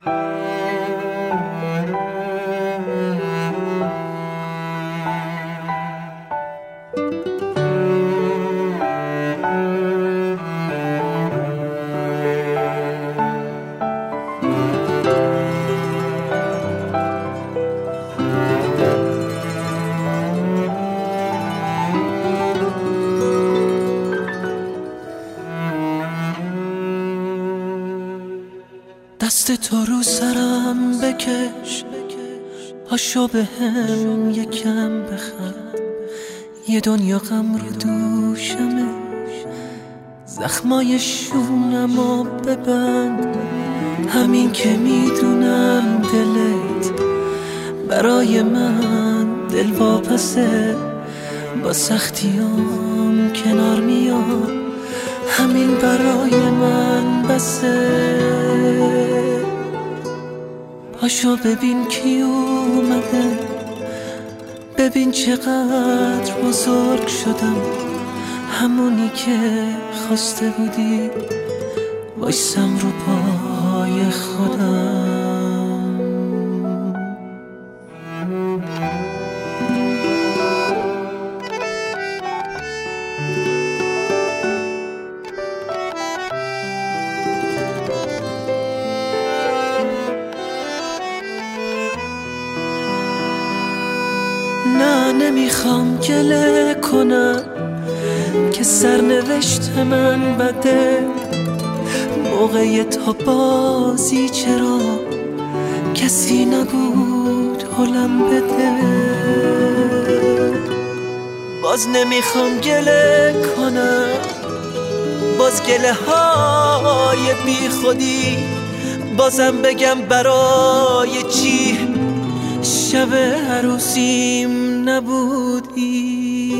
دست تو رو سرم بکش، پاشو به هم یکم بخند، یه دنیا غم رو دوشمه، زخمای شونمو ببند. همین که میدونم دلت برای من دل واپسه، با سختیام کنار میاد، همین برای من بسه. پاشو ببین کی اومده، ببین چقدر بزرگ شدم، همونی که خواسته بودی وایسم رو پای خودم. نه نمیخوام گله کنم که سرنوشت من بده، موقع تا بازی چرا کسی نبود حالم بده. باز نمیخوام گله کنم، باز گله های بی خودی، بازم بگم برای چی شب عروسیم نبودی.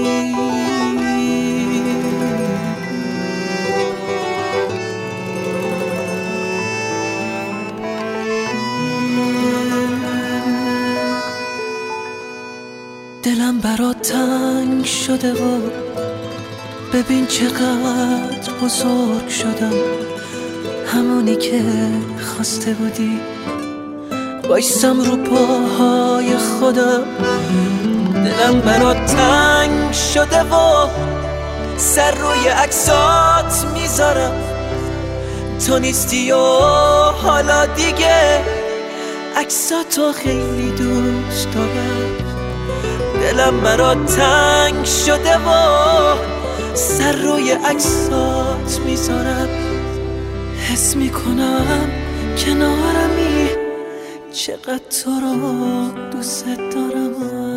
دلم برات تنگ شده و ببین چقدر بزرگ شدم، همونی که خواسته بودی وایسم رو پاهای خودم. دلم برات تنگ شده و سر روی عکسات میذارم، تو نیستی و حالا دیگه عکساتو خیلی دوست دارم. دلم برات تنگ شده و سر روی عکسات میذارم، حس میکنم کنارمی، چقدر تو رو دوست دارم.